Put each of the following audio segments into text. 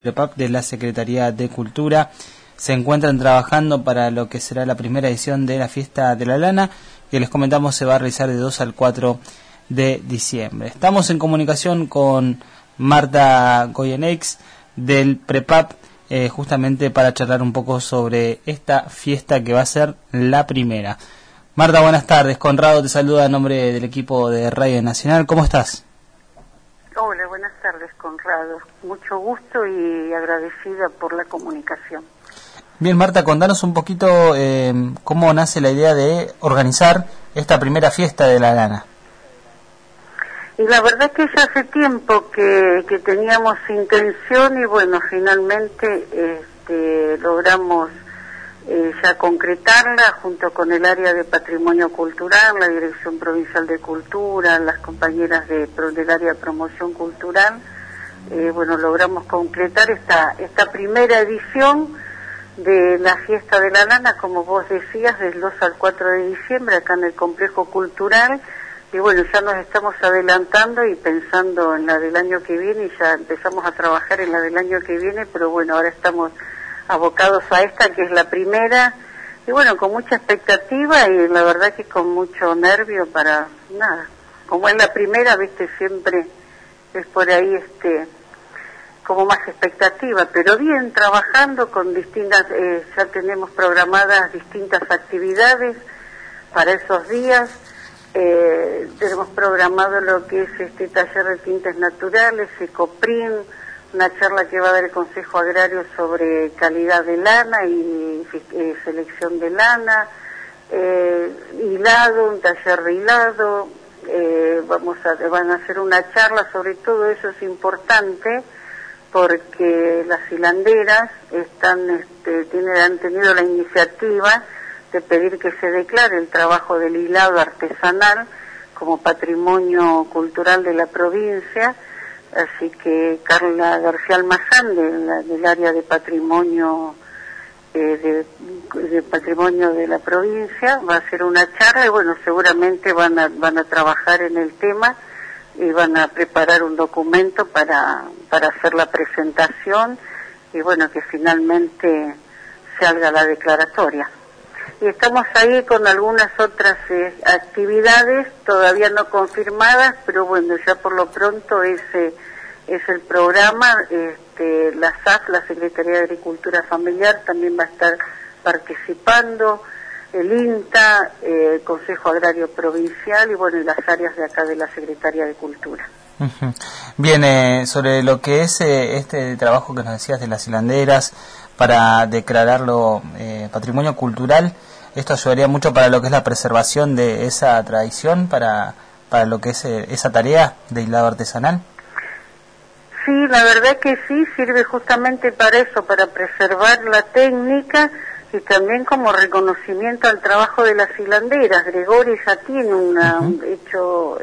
PREPAP de la Secretaría de Cultura se encuentran trabajando para lo que será la primera edición de la Fiesta de la Lana, que les comentamos se va a realizar de 2 al 4 de diciembre. Estamos en comunicación con Marta Goyenex del PREPAP, justamente para charlar un poco sobre esta fiesta que va a ser la primera. Marta, buenas tardes. Conrado te saluda en nombre del equipo de Radio Nacional. ¿Cómo estás? Hola, buenas tardes, Conrado. Mucho gusto y agradecida por la comunicación. Bien, Marta, contanos un poquito cómo nace la idea de organizar esta primera fiesta de la lana. Y la verdad que ya hace tiempo que teníamos intención y bueno, finalmente logramos ya concretarla junto con el área de Patrimonio Cultural, la Dirección Provincial de Cultura, las compañeras del área de Promoción Cultural. Bueno, logramos concretar esta primera edición de la Fiesta de la Lana, como vos decías, del 2 al 4 de diciembre, acá en el Complejo Cultural. Y bueno, ya nos estamos adelantando y pensando en la del año que viene, y ya empezamos a trabajar en la del año que viene, pero bueno, ahora estamos abocados a esta, que es la primera, y bueno, con mucha expectativa y la verdad que con mucho nervio para nada. Como es la primera, viste, siempre es por ahí como más expectativa, pero bien, trabajando con distintas, ya tenemos programadas distintas actividades para esos días. Tenemos programado lo que es taller de tintes naturales, Ecoprim, una charla que va a dar el Consejo Agrario sobre calidad de lana y selección de lana, hilado, un taller de hilado, van a hacer una charla sobre todo eso. Es importante porque las hilanderas han tenido la iniciativa de pedir que se declare el trabajo del hilado artesanal como patrimonio cultural de la provincia. Así que Carla García Almazán del área de patrimonio de patrimonio de la provincia va a hacer una charla y bueno, seguramente van a trabajar en el tema y van a preparar un documento para hacer la presentación y bueno, que finalmente salga la declaratoria. Y estamos ahí con algunas otras actividades todavía no confirmadas, pero bueno, ya por lo pronto ese es el programa. La SAF, la Secretaría de Agricultura Familiar, también va a estar participando, el INTA, el Consejo Agrario Provincial y bueno, y las áreas de acá de la Secretaría de Cultura. Uh-huh. Bien, sobre lo que es este trabajo que nos decías de las hilanderas para declararlo patrimonio cultural, esto ayudaría mucho para lo que es la preservación de esa tradición, para lo que es esa tarea de hilado artesanal. Sí, la verdad que sí, sirve justamente para eso, para preservar la técnica y también como reconocimiento al trabajo de las hilanderas. Gregorio ya tiene hecho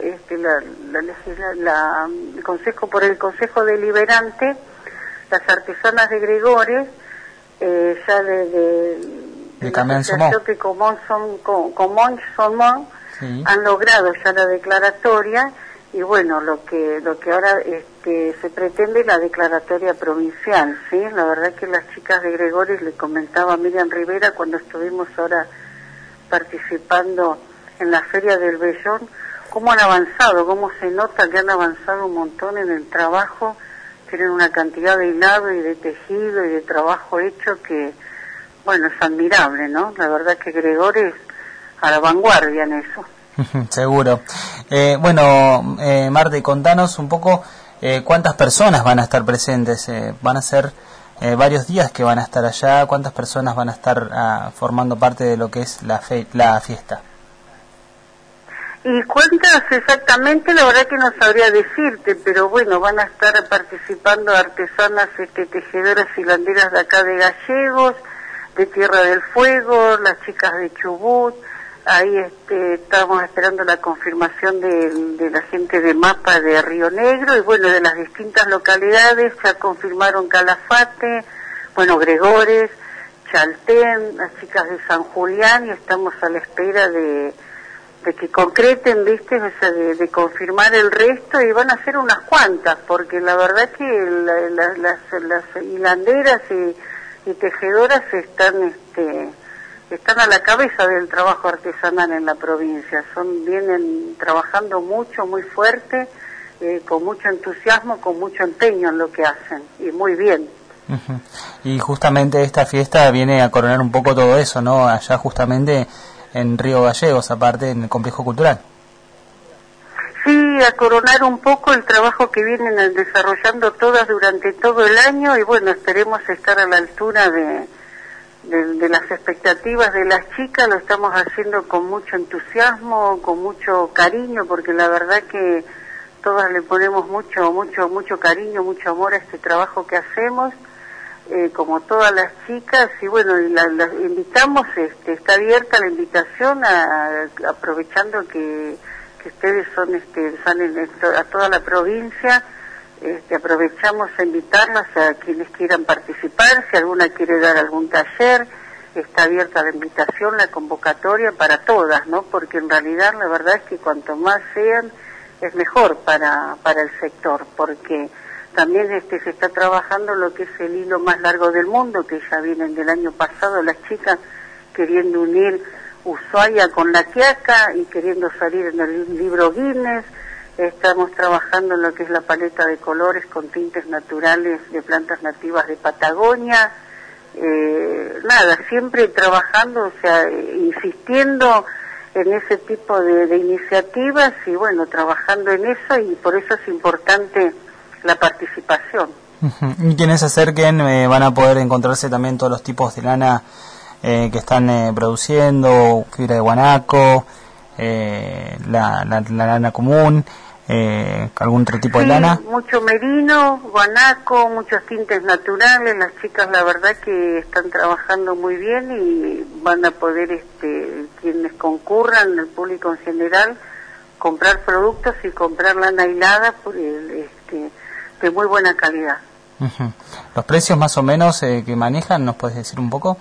el Consejo Deliberante, las artesanas de Gregorio, ya de Camén Somó, que Comón Somó, sí, han logrado ya la declaratoria. Y bueno, lo que ahora se pretende la declaratoria provincial, ¿sí? La verdad que las chicas de Gregorio, le comentaba a Miriam Rivera cuando estuvimos ahora participando en la Feria del Bellón, cómo han avanzado, cómo se nota que han avanzado un montón en el trabajo. Tienen una cantidad de hilado y de tejido y de trabajo hecho que, bueno, es admirable, ¿no? La verdad que Gregorio es a la vanguardia en eso. Seguro. Marta, contanos un poco cuántas personas van a estar presentes. Van a ser varios días que van a estar allá. ¿Cuántas personas van a estar formando parte de lo que es la fiesta? Y cuántas exactamente, la verdad que no sabría decirte, pero bueno, van a estar participando artesanas tejedoras hilanderas de acá de Gallegos, de Tierra del Fuego, las chicas de Chubut. Ahí estábamos esperando la confirmación de la gente de MAPA de Río Negro y bueno, de las distintas localidades. Ya confirmaron Calafate, bueno, Gregores, Chaltén, las chicas de San Julián, y estamos a la espera de que concreten, viste, o sea, de confirmar el resto, y van a ser unas cuantas, porque la verdad que las hilanderas y tejedoras están a la cabeza del trabajo artesanal en la provincia. Vienen trabajando mucho, muy fuerte, con mucho entusiasmo, con mucho empeño en lo que hacen, y muy bien. Uh-huh. Y justamente esta fiesta viene a coronar un poco todo eso, ¿no? Allá justamente en Río Gallegos, aparte en el complejo cultural. Sí, a coronar un poco el trabajo que vienen desarrollando todas durante todo el año, y bueno, esperemos estar a la altura de las expectativas de las chicas. Lo estamos haciendo con mucho entusiasmo, con mucho cariño, porque la verdad que todas le ponemos mucho cariño, mucho amor a este trabajo que hacemos, como todas las chicas, y bueno, las invitamos, está abierta la invitación, aprovechando que ustedes salen a toda la provincia. Aprovechamos a invitarlas a quienes quieran participar. Si alguna quiere dar algún taller, está abierta la invitación, la convocatoria para todas, ¿no? Porque en realidad la verdad es que cuanto más sean, es mejor para el sector, porque también se está trabajando lo que es el hilo más largo del mundo, que ya vienen del año pasado las chicas queriendo unir Ushuaia con La Quiaca y queriendo salir en el libro Guinness. Estamos trabajando en lo que es la paleta de colores con tintes naturales de plantas nativas de Patagonia. Siempre trabajando, o sea, insistiendo en ese tipo de iniciativas, y bueno, trabajando en eso, y por eso es importante la participación. Uh-huh. Y quienes se acerquen van a poder encontrarse también todos los tipos de lana que están produciendo, fibra de guanaco, la lana común, algún otro tipo de lana. Mucho merino, guanaco, muchos tintes naturales. Las chicas la verdad que están trabajando muy bien, y van a poder, quienes concurran, el público en general, comprar productos y comprar lana hilada de muy buena calidad. Uh-huh. ¿Los precios más o menos que manejan, nos puedes decir un poco?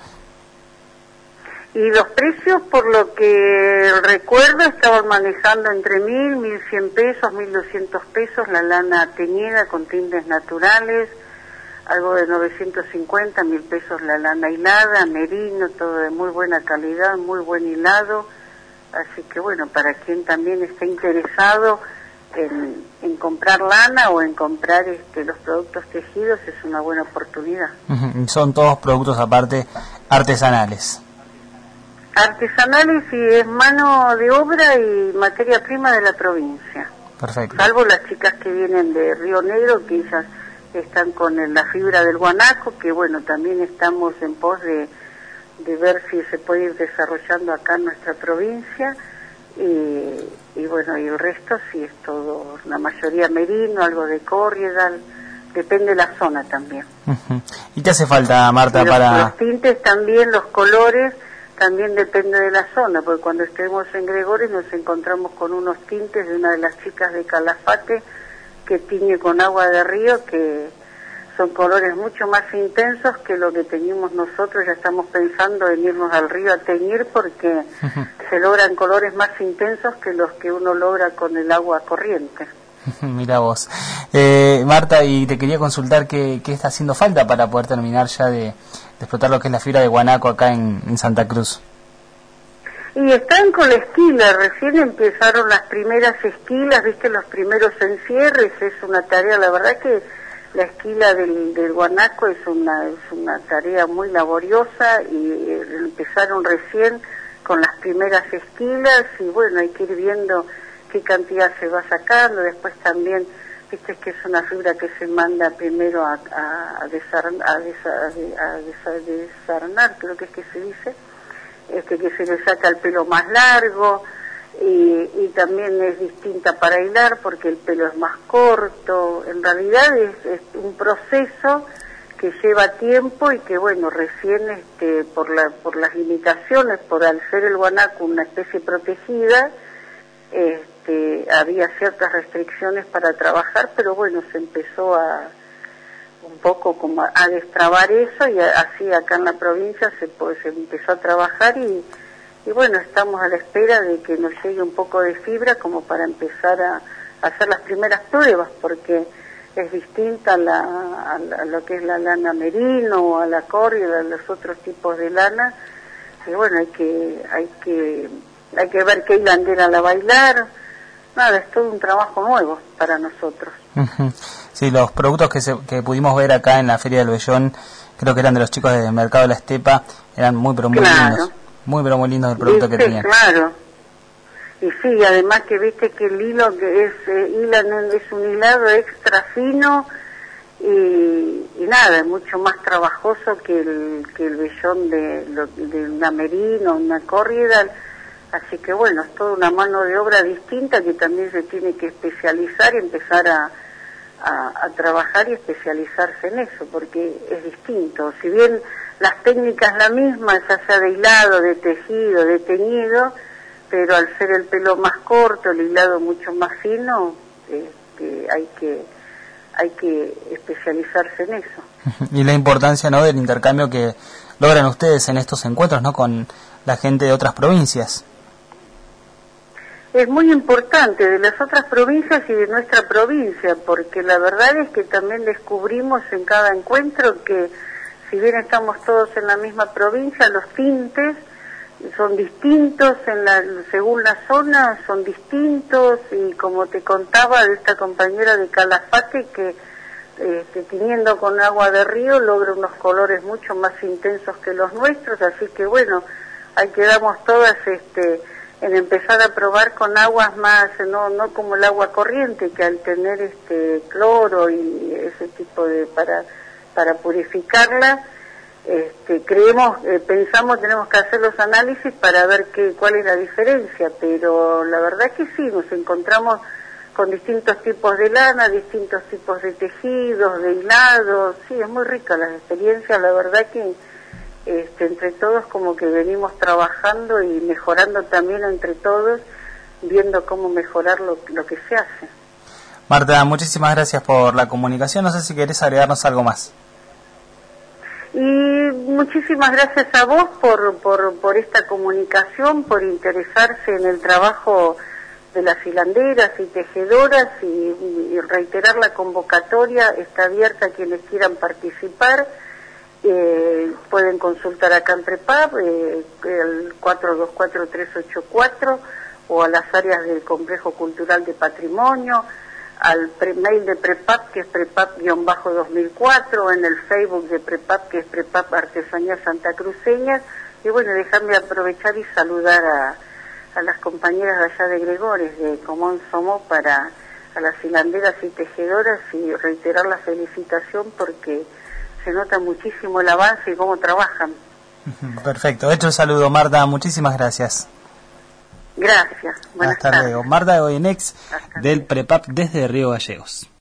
Y los precios, por lo que recuerdo, estaban manejando entre 1.000, 1.100 pesos, 1.200 pesos la lana teñida con tintes naturales, algo de 950, 1.000 pesos la lana hilada, merino, todo de muy buena calidad, muy buen hilado. Así que bueno, para quien también esté interesado en comprar lana o en comprar los productos tejidos, es una buena oportunidad. Uh-huh. Son todos productos aparte artesanales. Artesanales, y es mano de obra y materia prima de la provincia. Perfecto. Salvo las chicas que vienen de Río Negro, que ellas están con la fibra del guanaco, que bueno, también estamos en pos de ver si se puede ir desarrollando acá en nuestra provincia, y bueno, y el resto sí es todo, la mayoría merino, algo de corriedal, depende de la zona también. Uh-huh. ¿Y qué hace falta, Marta, para...? Los tintes también, los colores, también depende de la zona, porque cuando estemos en Gregores nos encontramos con unos tintes de una de las chicas de Calafate, que tiñe con agua de río, que son colores mucho más intensos que lo que teñimos nosotros. Ya estamos pensando en irnos al río a teñir, porque uh-huh, se logran colores más intensos que los que uno logra con el agua corriente. Mira vos. Marta, y te quería consultar qué está haciendo falta para poder terminar ya de explotar lo que es la fibra de guanaco acá en Santa Cruz. Y están con la esquila, recién empezaron las primeras esquilas, viste, los primeros encierres. Es una tarea, la verdad que la esquila del guanaco es una tarea muy laboriosa, y empezaron recién con las primeras esquilas, y bueno, hay que ir viendo qué cantidad se va sacando. Después también, viste, que es una fibra que se manda primero a desarnar, creo que es que se dice, que se le saca el pelo más largo, y también es distinta para hilar porque el pelo es más corto. En realidad es un proceso que lleva tiempo, y que bueno, recién por las limitaciones, por al ser el guanaco una especie protegida, había ciertas restricciones para trabajar, pero bueno, se empezó un poco como a destrabar eso, y así acá en la provincia se empezó a trabajar, y y bueno, estamos a la espera de que nos llegue un poco de fibra como para empezar a hacer las primeras pruebas, porque es distinta a lo que es la lana merino o a la córrida, a los otros tipos de lana, y bueno, hay que ver qué hilandera la bailar. Nada, es todo un trabajo nuevo para nosotros. Sí, los productos que pudimos ver acá en la Feria del Vellón, creo que eran de los chicos del Mercado de la Estepa, eran muy pero muy lindos, muy pero muy lindos el producto que tenían. Claro, y sí, además que viste que el hilo que es un hilado extra fino y nada, es mucho más trabajoso que el vellón de una merino, una córrida. Así que bueno, es toda una mano de obra distinta que también se tiene que especializar y empezar a trabajar y especializarse en eso, porque es distinto. Si bien las técnicas la misma, ya sea de hilado, de tejido, de teñido, pero al ser el pelo más corto, el hilado mucho más fino, hay que especializarse en eso. Y la importancia, ¿no?, del intercambio que logran ustedes en estos encuentros, ¿no?, con la gente de otras provincias. Es muy importante, de las otras provincias y de nuestra provincia, porque la verdad es que también descubrimos en cada encuentro que si bien estamos todos en la misma provincia, los tintes son distintos, según la zona son distintos, y como te contaba de esta compañera de Calafate que tiñendo con agua de río logra unos colores mucho más intensos que los nuestros, así que bueno, ahí quedamos todas en empezar a probar con aguas más, no como el agua corriente, que al tener cloro y ese tipo de para purificarla, pensamos tenemos que hacer los análisis para ver cuál es la diferencia, pero la verdad que sí, nos encontramos con distintos tipos de lana, distintos tipos de tejidos, de hilados, sí, es muy rica las experiencias, la verdad que entre todos como que venimos trabajando y mejorando también entre todos, viendo cómo mejorar lo que se hace. Marta, muchísimas gracias por la comunicación, no sé si querés agregarnos algo más. Y muchísimas gracias a vos por esta comunicación, por interesarse en el trabajo de las hilanderas y tejedoras y reiterar la convocatoria, está abierta a quienes quieran participar. Pueden consultar acá en Prepap, el 424-384, o a las áreas del Complejo Cultural de Patrimonio, al mail de Prepap, que es prepap-2004, en el Facebook de Prepap, que es Prepap Artesanía Santa Cruceña. Y bueno, déjame aprovechar y saludar a las compañeras de allá de Gregores, de Comón Somó, a las hilanderas y tejedoras, y reiterar la felicitación porque se nota muchísimo el avance y cómo trabajan. Perfecto, hecho el saludo, Marta, muchísimas gracias. Gracias. Hasta luego. Marta Goyenex del Prepap desde Río Gallegos.